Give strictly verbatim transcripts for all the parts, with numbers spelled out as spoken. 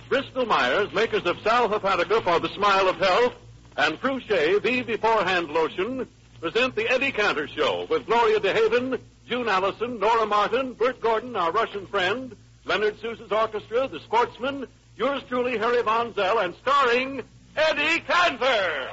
Bristol Myers, makers of Sal Hepatica for the smile of health, and Pruchet, the beforehand lotion, present the Eddie Cantor Show with Gloria DeHaven, June Allison, Nora Martin, Bert Gordon, our Russian friend, Leonard Sousa's orchestra, the Sportsmen, yours truly, Harry Von Zell, and starring Eddie Cantor.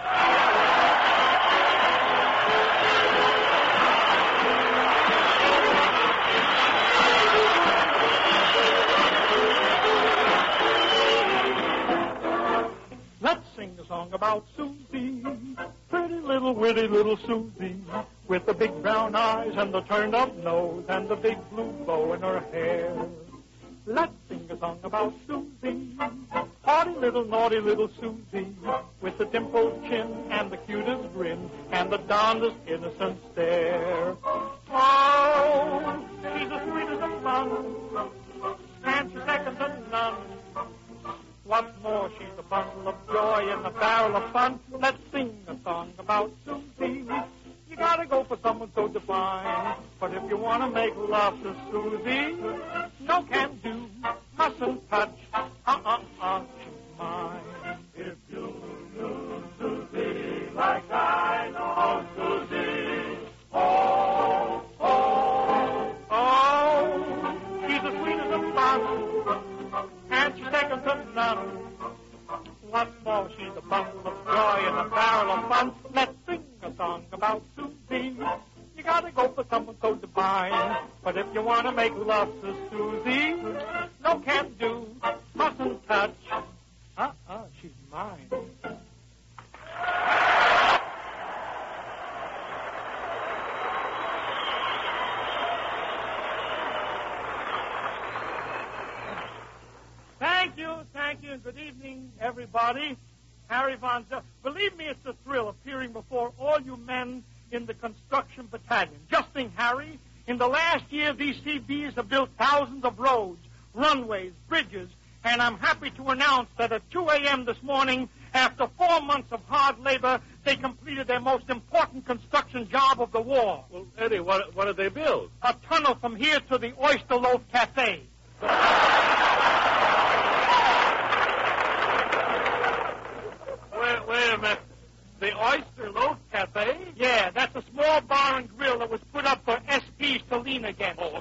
Let's sing a song about Susie, pretty little witty little Susie, with the big brown eyes and the turned-up nose and the big blue bow in her hair. Let's sing a song about Susie, haughty little naughty little Susie, with the dimpled chin and the cutest grin and the darndest innocent stare. Oh, she's the sweetest of fun, and she's second to none. What's more, she's a bundle of joy and a barrel of fun. Let's sing a song about Susie. You gotta go for someone so divine. But if you wanna make love to Susie, no can do, mustn't touch. Uh-uh-uh, she's mine. If you knew Susie like I know Susie, oh, oh, oh, she's the sweetest of fun, and she's second to none. What's more, she's a bundle of joy and a barrel of fun. Let's sing a song about Susie. You gotta go for someone so divine. But if you wanna make love to Susie, no can do, mustn't touch. Uh-uh, she's mine. Thank you, thank you, and good evening, everybody. Harry Von Zell. Believe me, it's a thrill appearing before all you men in the construction battalion. Just think, Harry, in the last year, these C Bs have built thousands of roads, runways, bridges, and I'm happy to announce that at two a.m. this morning, after four months of hard labor, they completed their most important construction job of the war. Well, Eddie, what, what did they build? A tunnel from here to the Oyster Loaf Cafe. Wait, wait a minute. The Oyster Loaf Cafe? Yeah, that's a small bar and grill that was put up for S Ps to lean against. Oh.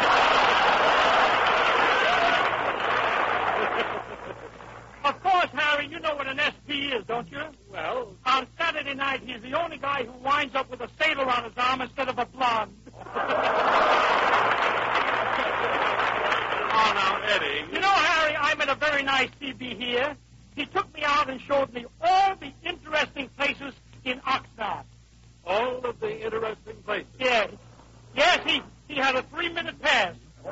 Of course, Harry, you know what an S P is, don't you? Well, on Saturday night, he's the only guy who winds up with a sailor on his arm instead of a blonde. Oh, now, Eddie. You know, Harry, I met a very nice C B here. He took me out and showed me all the interesting places in Oxnard. All of the interesting places? Yes. Yes, he, he had a three-minute pass.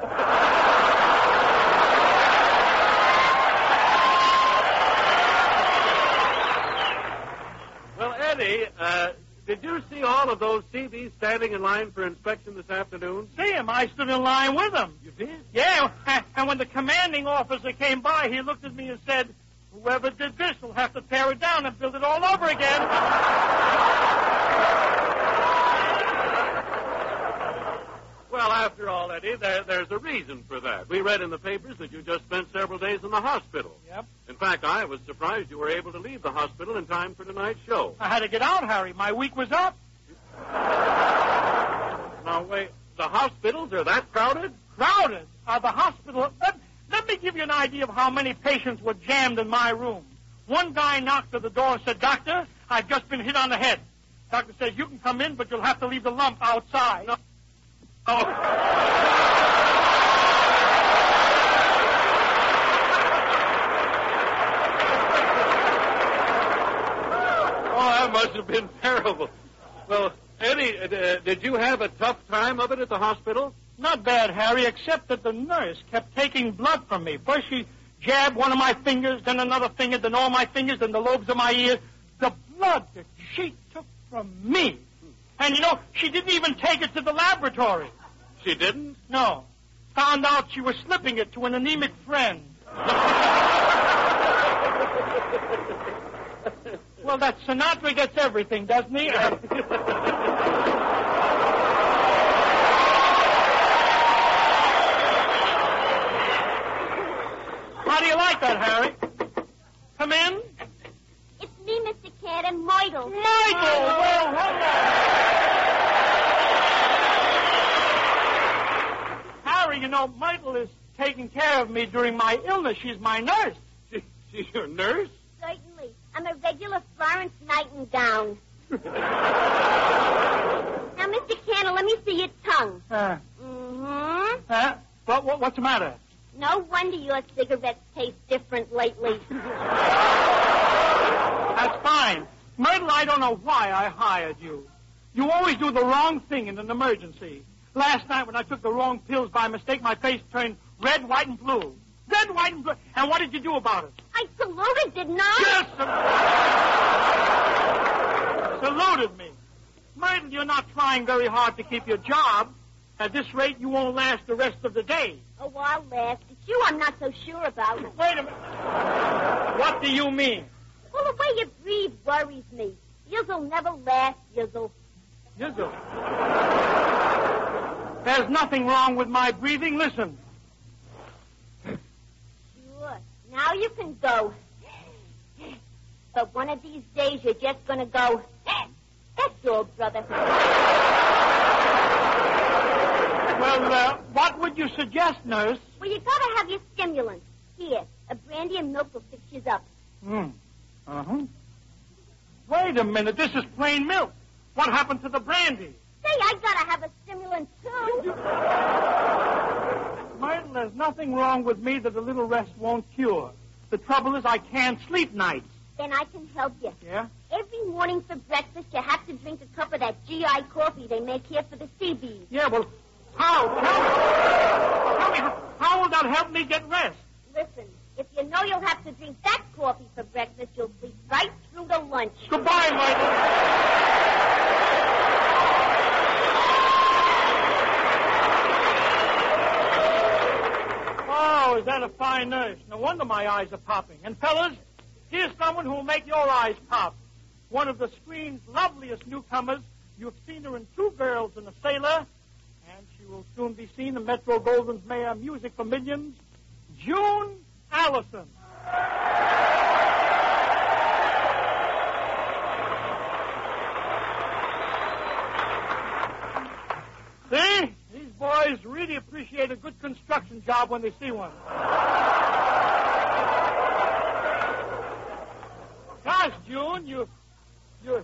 Well, Eddie, uh, did you see all of those C Bs standing in line for inspection this afternoon? See him. I stood in line with him. You did? Yeah, and when the commanding officer came by, he looked at me and said, whoever did this will have to tear it down and build it all over again. Well, after all, Eddie, there, there's a reason for that. We read in the papers that you just spent several days in the hospital. Yep. In fact, I was surprised you were able to leave the hospital in time for tonight's show. I had to get out, Harry. My week was up. Now, wait, the hospitals are that crowded? Crowded? Uh, the hospital... Let, let me give you an idea of how many patients were jammed in my room. One guy knocked at the door and said, Doctor, I've just been hit on the head. Doctor says, you can come in, but you'll have to leave the lump outside. No. Oh. Oh, that must have been terrible. Well, Eddie, uh, did you have a tough time of it at the hospital? Not bad, Harry, except that the nurse kept taking blood from me. First she jabbed one of my fingers, then another finger, then all my fingers, then the lobes of my ears. The blood that she took from me. And, you know, she didn't even take it to the laboratory. She didn't? No. Found out she was slipping it to an anemic friend. Well, that Sinatra gets everything, doesn't he? how do you like that, Harry? Come in. It's me, Mister Cat, and Myrtle. Myrtle! Well, hello. Harry, you know, Myrtle is taking care of me during my illness. She's my nurse. She, she's your nurse? Certainly. I'm a regular Florence Nightingale. Now, Mister Candle, let me see your tongue. Uh, Mm-hmm. uh, what, what, what's the matter? No wonder your cigarettes taste different lately. That's fine. Myrtle, I don't know why I hired you. You always do the wrong thing in an emergency. Last night when I took the wrong pills by mistake, my face turned red, white, and blue. Red, white, and blue. And what did you do about it? I saluted, didn't I? Yes, saluted me. Myrtle, you're not trying very hard to keep your job. At this rate, you won't last the rest of the day. Oh, I'll last. It's you I'm not so sure about. Wait a minute. What do you mean? Well, the way you breathe worries me. You'll never last, Yizzle. Yizzle. There's nothing wrong with my breathing. Listen. Sure. Now you can go. But one of these days you're just going to go. That's all, brother. Well, uh, what would you suggest, nurse? Well, you got to have your stimulant. Here, a brandy and milk will fix you up. Hmm. Uh-huh. Wait a minute. This is plain milk. What happened to the brandy? Say, I got to have a stimulant, too. Myrtle, there's nothing wrong with me that a little rest won't cure. The trouble is I can't sleep nights. Then I can help you. Yeah? Every morning for breakfast, you have to drink a cup of that G I coffee they make here for the sea bees. Yeah, well, how? Tell me, tell me how will that help me get rest? Listen, if you know you'll have to drink that coffee for breakfast, you'll sleep right through to lunch. Goodbye, Myrtle. Oh, is that a fine nurse? No wonder my eyes are popping. And fellas, here's someone who will make your eyes pop. One of the screen's loveliest newcomers. You've seen her in Two Girls and a Sailor. And she will soon be seen in Metro Goldwyn's Mayor Music for Millions, June Allison. See? These boys really appreciate a good construction job when they see one. Gosh, June, you... you...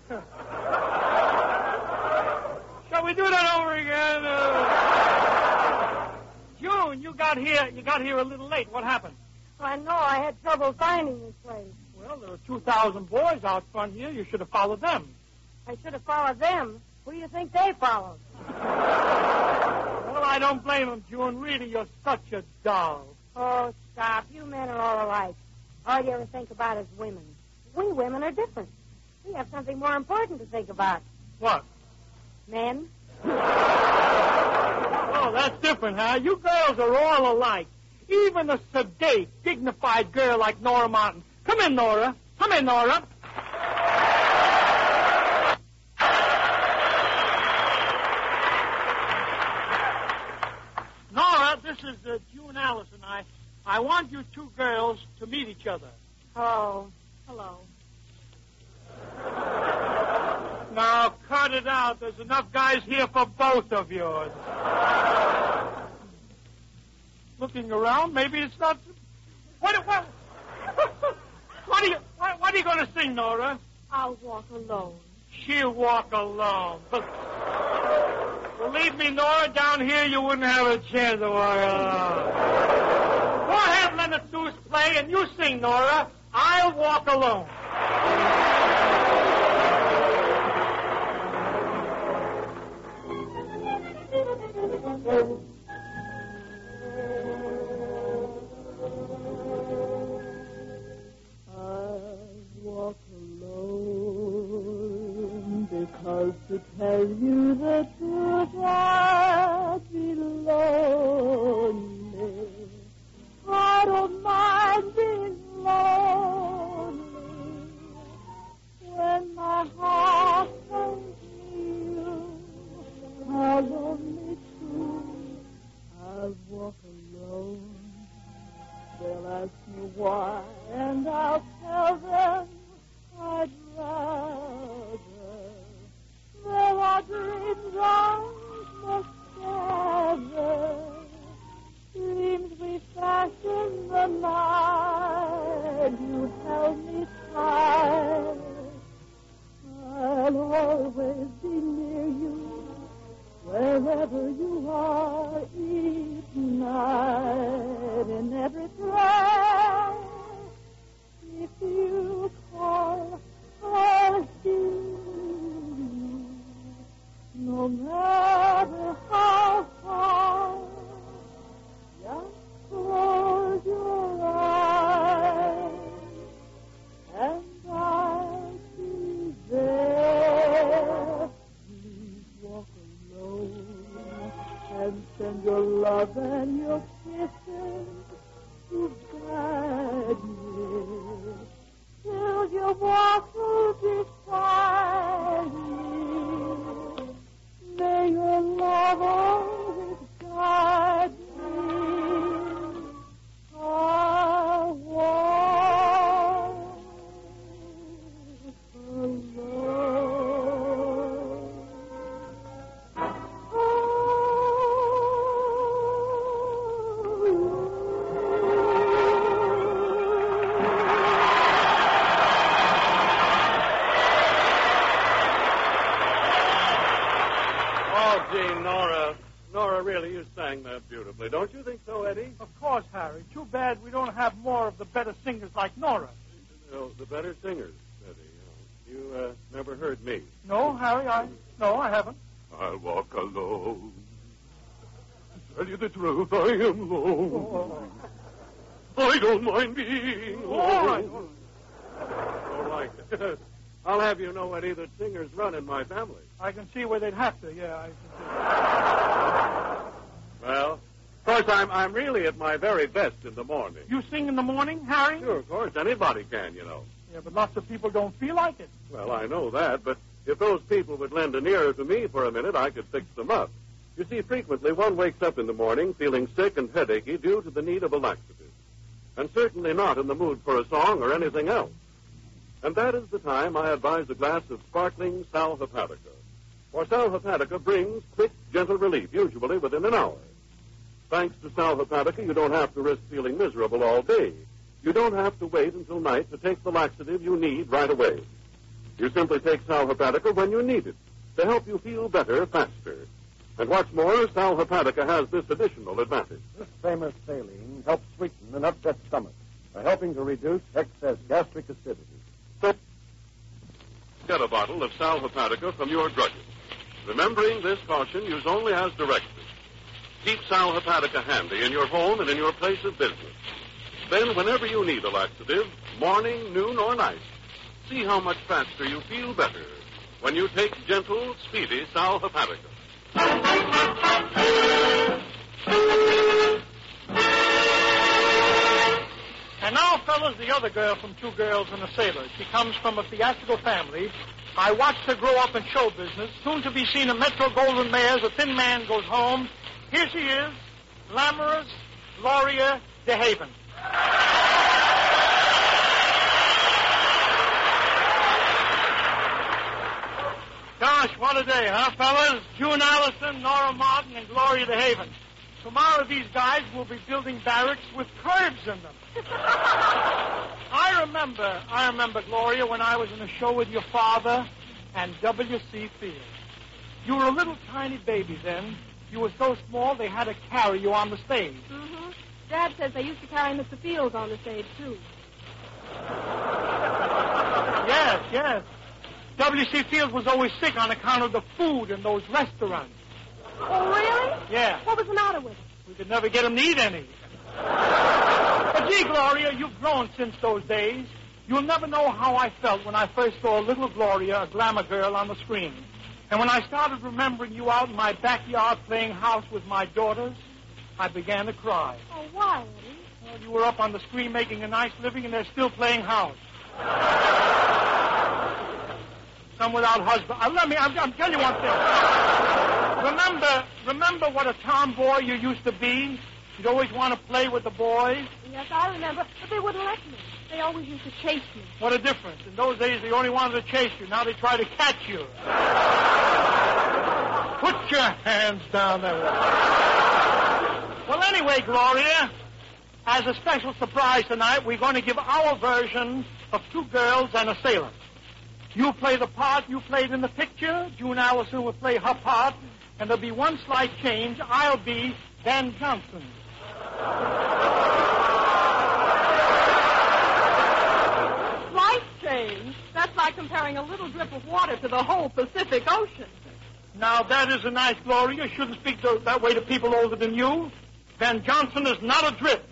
Shall we do that over again? Uh... June, you got here you got here a little late. What happened? I know. I had trouble finding this place. Well, there were two thousand boys out front here. You should have followed them. I should have followed them. Who do you think they followed? Well, I don't blame them, June. Really, you're such a doll. Oh, stop. You men are all alike. All you ever think about is women. We women are different. We have something more important to think about. What? Men. Oh, that's different, huh? You girls are all alike. Even a sedate, dignified girl like Nora Martin. Come in, Nora. Come in, Nora. Nora, this is uh, June Allison. I, I want you two girls to meet each other. Oh, hello. Now, cut it out. There's enough guys here for both of yours. Looking around, maybe it's not... What, what, what are you, what, what are you going to sing, Nora? I'll walk alone. She'll walk alone. But believe me, Nora, down here you wouldn't have a chance to walk alone. Go ahead, Leonard Seuss play, and you sing, Nora. I'll walk alone. Because to tell you the truth, I'd be lonely. I don't mind being lonely when my heart tells me how lonely too. I'll walk alone. They'll ask me why, and I'll tell them I'd rather. There are dreams I must gather, dreams we fashion the night. You held me tight. I'll always be near you, wherever you are, each night, in every prayer. If you call, I'll hear you, no matter how far. Just close your eyes, and I'll be there. Please walk alone and send your love and your kisses to guide me till you walk through beside me. May your love always guide me. I walk alone. Oh, gee, Nora. Nora, really, you sang that beautifully. Don't you think so, Eddie? Of course, Harry. Too bad we don't have more of the better singers like Nora. You know, the better singers, Eddie. You, know, you uh, never heard me. No, Harry, I... No, I haven't. I'll walk alone. To tell you the truth, I am alone. I don't mind being alone. All right. All right. I'll have you know, Eddie, that singers run in my family. I can see where they'd have to, yeah, I can see. Well, of course, I'm, I'm really at my very best in the morning. You sing in the morning, Harry? Sure, of course. Anybody can, you know. Yeah, but lots of people don't feel like it. Well, I know that, but if those people would lend an ear to me for a minute, I could fix them up. You see, frequently one wakes up in the morning feeling sick and headachy due to the need of a laxative, and certainly not in the mood for a song or anything else. And that is the time I advise a glass of sparkling Sal Hepatica. For Sal Hepatica brings quick, gentle relief, usually within an hour. Thanks to Sal Hepatica, you don't have to risk feeling miserable all day. You don't have to wait until night to take the laxative you need right away. You simply take Sal Hepatica when you need it to help you feel better faster. And what's more, Sal Hepatica has this additional advantage. This famous saline helps sweeten an upset stomach by helping to reduce excess gastric acidity. Get a bottle of Sal Hepatica from your druggist. Remembering this caution, use only as directed. Keep Sal Hepatica handy in your home and in your place of business. Then, whenever you need a laxative, morning, noon, or night, see how much faster you feel better when you take gentle, speedy Sal Hepatica. And now, fellas, the other girl from Two Girls and a Sailor. She comes from a theatrical family. I watched her grow up in show business. Soon to be seen in Metro Golden Mares, A Thin Man Goes Home. Here she is, glamorous Gloria DeHaven. Gosh, what a day, huh, fellas? June Allison, Nora Martin, and Gloria DeHaven. Tomorrow these guys will be building barracks with curbs in them. I remember, I remember, Gloria, when I was in a show with your father and W C Fields. You were a little tiny baby then. You were so small they had to carry you on the stage. Mm-hmm. Dad says they used to carry Mister Fields on the stage, too. Yes, yes. W C Fields was always sick on account of the food in those restaurants. Oh, really? Yeah. What was the matter with him? We could never get him to eat any. But gee, Gloria, you've grown since those days. You'll never know how I felt when I first saw little Gloria, a glamour girl, on the screen. And when I started remembering you out in my backyard playing house with my daughters, I began to cry. Oh, why, Eddie? Well, you were up on the screen making a nice living, and they're still playing house. Some without husband. Uh, let me, I'm, I'm telling you one thing. Remember, remember what a tomboy you used to be? You'd always want to play with the boys. Yes, I remember, but they wouldn't let me. They always used to chase me. What a difference. In those days, they only wanted to chase you. Now they try to catch you. Put your hands down there. Well, anyway, Gloria, as a special surprise tonight, we're going to give our version of Two Girls and a Sailor. You play the part you played in the picture. June Allison will play her part. And there'll be one slight change. I'll be Van Johnson. Slight change? That's like comparing a little drip of water to the whole Pacific Ocean. Now, that isn't nice, Gloria. You shouldn't speak to, that way to people older than you. Van Johnson is not a drip.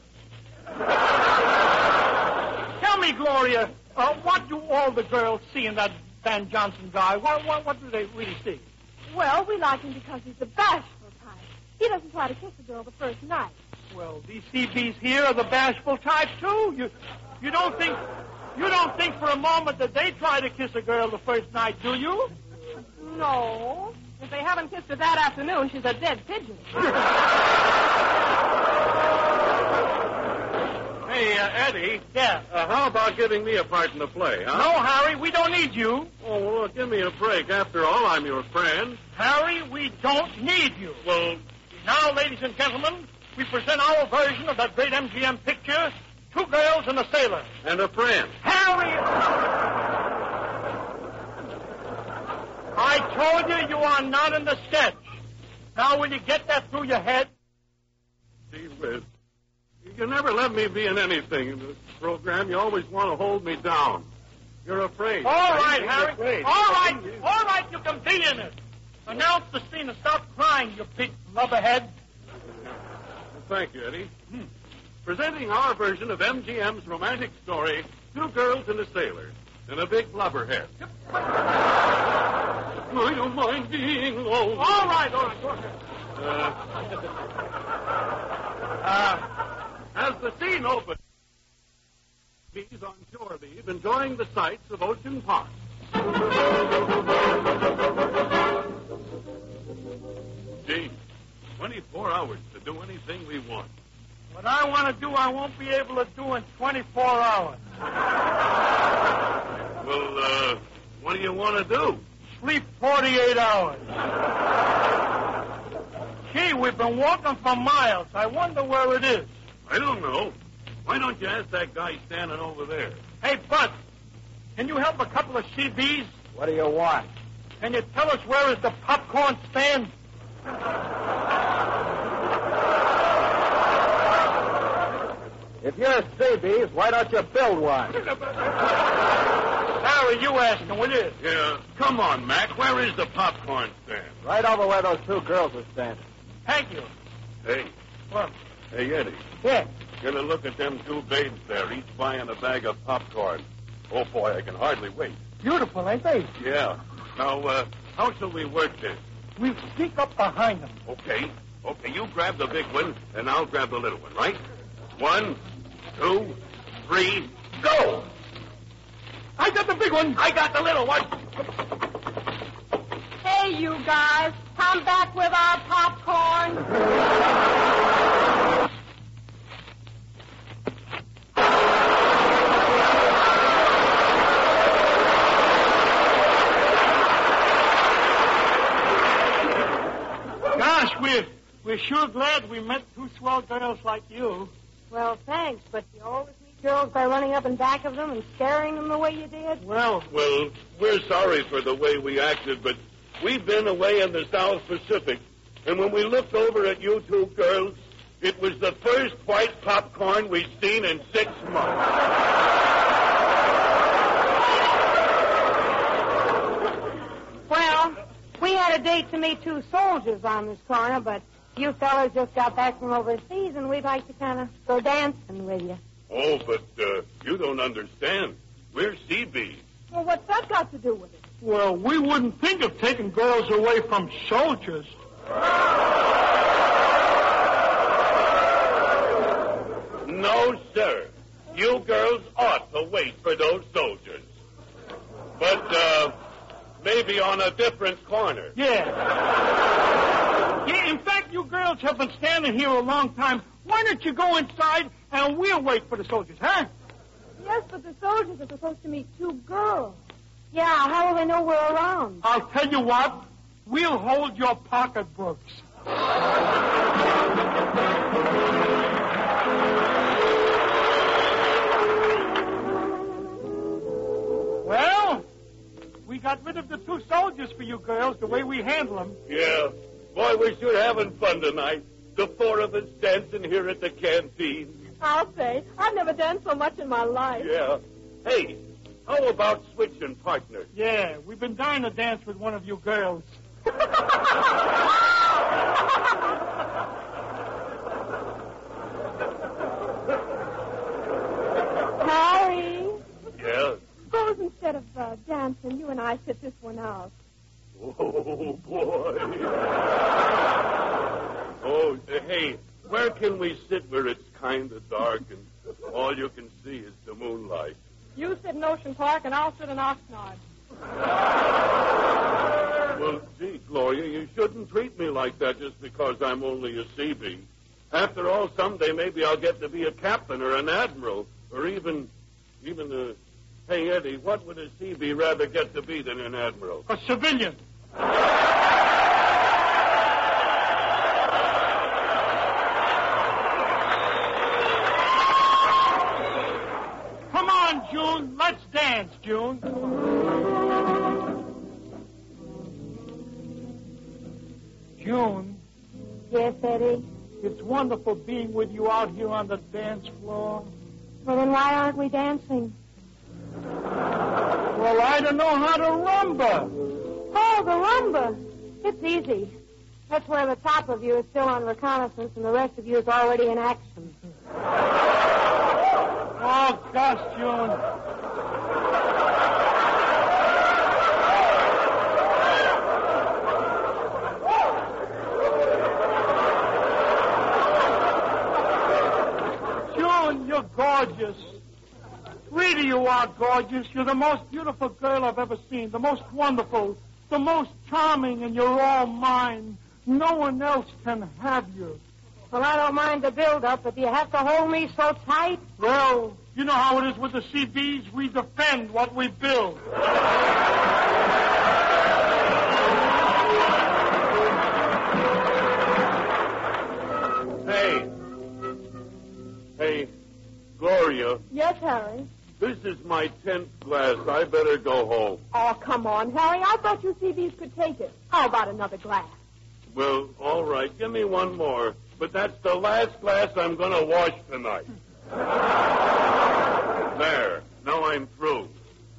Tell me, Gloria, uh, what do all the girls see in that Van Johnson guy? What, what, what do they really see? Well, we like him because he's a bashful type. He doesn't try to kiss a girl the first night. Well, these C Bs here are the bashful type, too. You, you don't think, you don't think for a moment that they try to kiss a girl the first night, do you? No. If they haven't kissed her that afternoon, she's a dead pigeon. Hey, uh, Eddie. Yeah. Uh, how about giving me a part in the play, huh? No, Harry, we don't need you. Oh, well, give me a break. After all, I'm your friend. Harry, we don't need you. Well, Now, ladies and gentlemen, we present our version of that great M G M picture, Two Girls and a Sailor. and a friend. Harry! I told you you are not in the sketch. Now, will you get that through your head? Gee whiz. You never let me be in anything in this program. You always want to hold me down. You're afraid. All right, You're Harry. afraid. All right. All right, you can be in it. Announce the scene and stop crying, you big lubberhead. Well, thank you, Eddie. Hmm. Presenting our version of M G M's romantic story, Two Girls and a Sailor, and a big blubberhead. I don't mind being alone. All right, all right, go ahead. Uh, uh, as the scene opens, bees on shore leave, enjoying the sights of Ocean Park. Gee, twenty-four hours to do anything we want. What I want to do, I won't be able to do in twenty-four hours. Well, uh, what do you want to do? Sleep forty-eight hours. Gee, we've been walking for miles. I wonder where it is. I don't know. Why don't you ask that guy standing over there? Hey, Bud, can you help a couple of C Bs? What do you want? Can you tell us where is the popcorn stand? If you're C Bs, why don't you build one? Harry, you ask him, will you? Yeah. Come on, Mac. Where is the popcorn stand? Right over where those two girls are standing. Thank you. Hey. What? Hey, Eddie. Yeah. Get a look at them two babes there, each buying a bag of popcorn. Oh, boy, I can hardly wait. Beautiful, ain't they? Yeah. Now, uh, how shall we work this? We sneak up behind them. Okay. Okay, you grab the big one, and I'll grab the little one, right? One, two, three, go! I got the big one. I got the little one. Hey, you guys, come back with our popcorn. Gosh, we're, we're sure glad we met two swell girls like you. Well, thanks, but you always meet girls by running up in back of them and scaring them the way you did. Well, Well, we're sorry for the way we acted, but we've been away in the South Pacific, and when we looked over at you two girls, it was the first white popcorn we've seen in six months. Well, we had a date to meet two soldiers on this corner, but you fellas just got back from overseas, and we'd like to kind of go dancing with you. Oh, but uh, you don't understand. We're C Bs. Well, what's that got to do with it? well, we wouldn't think of taking girls away from soldiers. No, sir. You girls ought to wait for those soldiers. But, uh, maybe on a different corner. Yeah. Yeah, in fact, you girls have been standing here a long time. Why don't you go inside and we'll wait for the soldiers, huh? Yes, but the soldiers are supposed to meet two girls. Yeah, how will they know we're around? I'll tell you what. We'll hold your pocketbooks. Well, we got rid of the two soldiers for you girls, the way we handle them. Yeah. Boy, we're sure having fun tonight. The four of us dancing here at the canteen. I'll say. I've never danced so much in my life. Yeah. Hey, how about switching partners? Yeah, we've been dying to dance with one of you girls. Harry. Yeah. Suppose instead of uh, dancing, you and I sit this one out. Oh, boy. Oh, uh, hey, where can we sit where it's kind of dark and all you can see is the moonlight? You sit in Ocean Park, and I'll sit in Oxnard. Well, gee, Gloria, you shouldn't treat me like that just because I'm only a C B. After all, someday maybe I'll get to be a captain or an admiral or even, even a... Hey, Eddie, what would a C B rather get to be than an admiral? A civilian. Come on, June. Let's dance, June. June. Yes, Eddie? It's wonderful being with you out here on the dance floor. Well, then why aren't we dancing? Well, I don't know how to rumba. Oh, the rumba. It's easy. That's where the top of you is still on reconnaissance and the rest of you is already in action. Oh, gosh, June. June, you're gorgeous. Really, you are gorgeous. You're the most beautiful girl I've ever seen. The most wonderful. The most charming, and you're all mine. No one else can have you. Well, I don't mind the build-up, but do you have to hold me so tight? Well, you know how it is with the C Bs. We defend what we build. Hey. Hey, Gloria. Yes, Harry. This is my tenth glass. I better go home. Oh, come on, Harry. I thought you C Bs could take it. How about another glass? Well, all right. Give me one more. But that's the last glass I'm going to wash tonight. There. Now I'm through.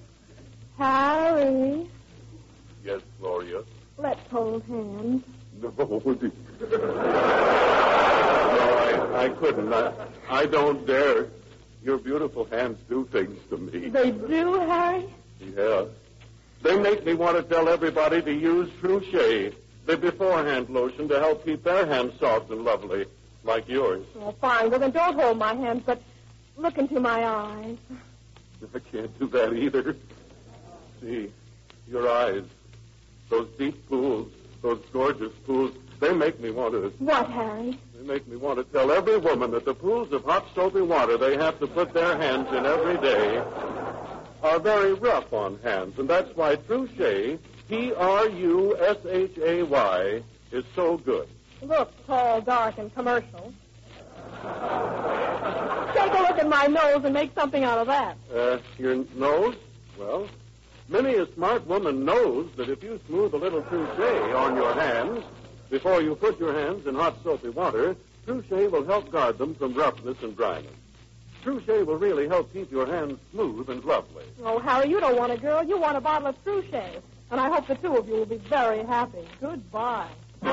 Harry. Yes, Gloria. Let's hold hands. No. no, I, I couldn't. I, I don't dare. Your beautiful hands do things to me. They do, Harry? Yeah. They make me want to tell everybody to use True Shea, the beforehand lotion, to help keep their hands soft and lovely, like yours. Oh, fine. Well, then don't hold my hands, but look into my eyes. I can't do that either. See, your eyes, those deep pools, those gorgeous pools, they make me want to... What, Harry? They make me want to tell every woman that the pools of hot, soapy water they have to put their hands in every day are very rough on hands. And that's why True Shea, T R U S H A Y, is so good. Look, tall, dark, and commercial. Take a look at my nose and make something out of that. Uh, your nose? Well, many a smart woman knows that if you smooth a little True Shea on your hands before you put your hands in hot, soapy water, True Shea will help guard them from roughness and dryness. True Shea will really help keep your hands smooth and lovely. Oh, Harry, you don't want a girl. You want a bottle of True Shea. And I hope the two of you will be very happy. Goodbye. Hey,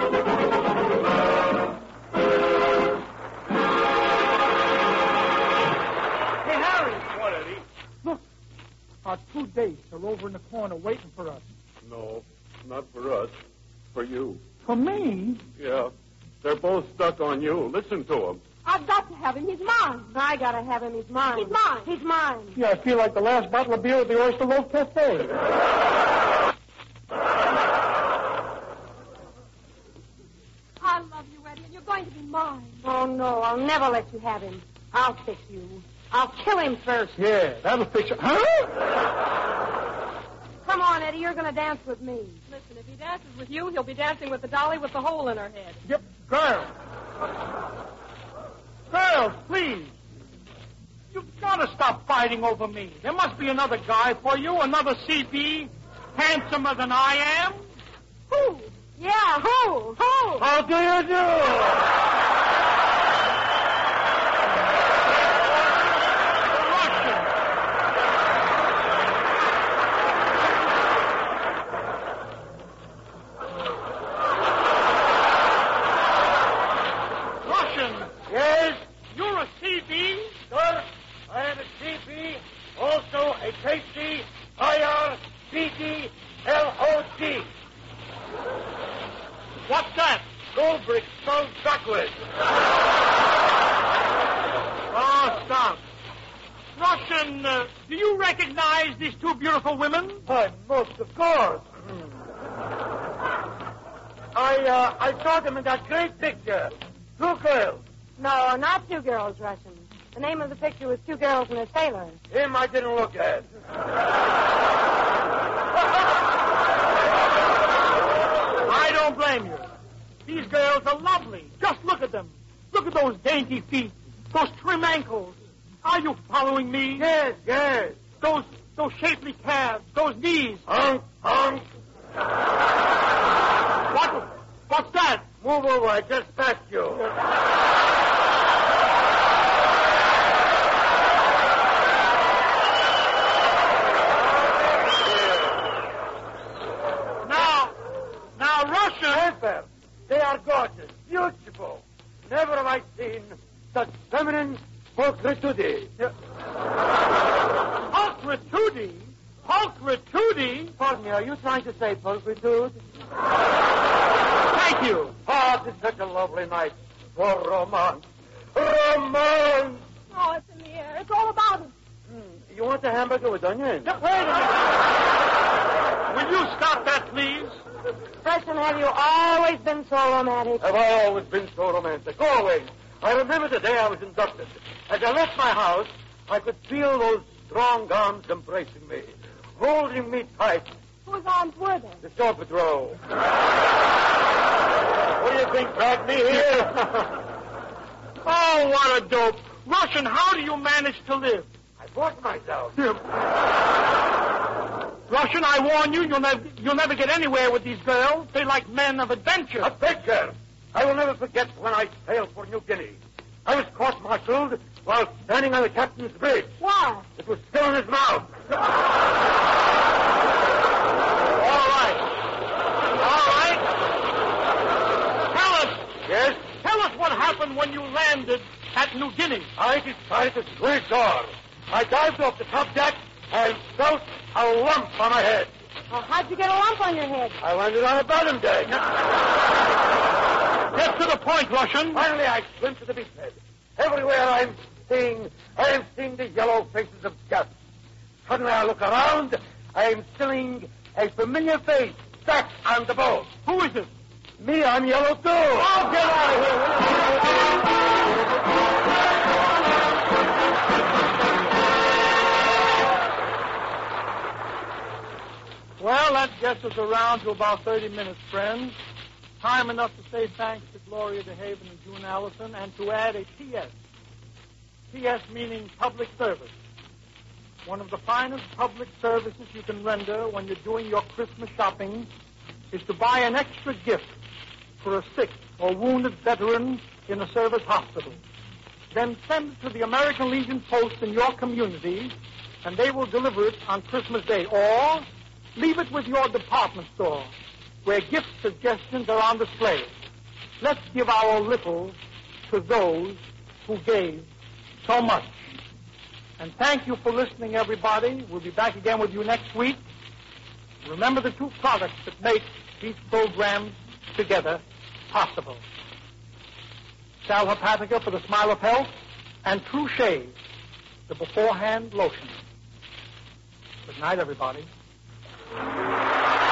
Harry. What, Eddie? Look, our two dates are over in the corner waiting for us. No, not for us. For you. For me? Yeah. They're both stuck on you. Listen to them. I've got to have him. He's mine. I got to have him. He's mine. He's mine. He's mine. Yeah, I feel like the last bottle of beer at the Oyster Loaf Cafe. I love you, Eddie, and you're going to be mine. Oh, no, never let you have him. I'll fix you. I'll kill him first. Yeah, that'll fix it. Huh? Come on, Eddie. You're going to dance with me. Listen, if he dances with you, he'll be dancing with the dolly with the hole in her head. Yep, girls. Girls, please. You've got to stop fighting over me. There must be another guy for you, another C P, handsomer than I am. Who? Yeah, who? Who? How do you do? What's that? Gold bricks sold backwards. Oh, stop. Russian, uh, do you recognize these two beautiful women? Why, most of course. I, uh, I saw them in that great picture. Two girls. No, not two girls, Russian. The name of the picture was Two Girls and a Sailor. Him I didn't look at. I don't blame you. These girls are lovely. Just look at them. Look at those dainty feet, those trim ankles. Are you following me? Yes, yes. Those those shapely calves, those knees. Honk, honk. What? What's that? Move over. I just passed you. Russian. They are gorgeous, beautiful. Never have I seen such feminine pulchritude. Pulchritude? Pulchritude? Pardon me, are you trying to say pulchritude? Thank you. Oh, it's such a lovely night for romance. Romance! Oh, it's in the air. It's all about it. Hmm. You want a hamburger with onions? No, wait a minute. Will you stop that, please? Russian, have you always been so romantic? Have I always been so romantic? Always. I remember the day I was inducted. As I left my house, I could feel those strong arms embracing me, holding me tight. Whose arms were they? The Star Patrol. What do you think dragged me here? Oh, what a dope. Russian, how do you manage to live? I forced myself. Russian, I warn you, you'll never, you'll never get anywhere with these girls. They like men of adventure. Adventure? I will never forget when I sailed for New Guinea. I was court-martialed while standing on the captain's bridge. Why? It was still in his mouth. All right. All right. Tell us. Yes? Tell us what happened when you landed at New Guinea. I decided to swim ashore. I dived off the top deck and felt a lump on my head. Well, how'd you get a lump on your head? I landed on a bottom deck. Get to the point, Russian. Finally, I swim to the beachhead. Everywhere I'm seeing, I am seeing the yellow faces of guests. Suddenly, I look around. I am seeing a familiar face back on the boat. Who is it? Me, I'm yellow too. Oh, get out of here. Well, that gets us around to about thirty minutes, friends. Time enough to say thanks to Gloria DeHaven and June Allison and to add a P S. P S meaning public service. One of the finest public services you can render when you're doing your Christmas shopping is to buy an extra gift for a sick or wounded veteran in a service hospital. Then send it to the American Legion Post in your community, and they will deliver it on Christmas Day. Or leave it with your department store, where gift suggestions are on display. Let's give our little to those who gave so much. And thank you for listening, everybody. We'll be back again with you next week. Remember the two products that make these programs together possible. Sal Hepatica for the Smile of Health, and True Shave, the beforehand lotion. Good night, everybody.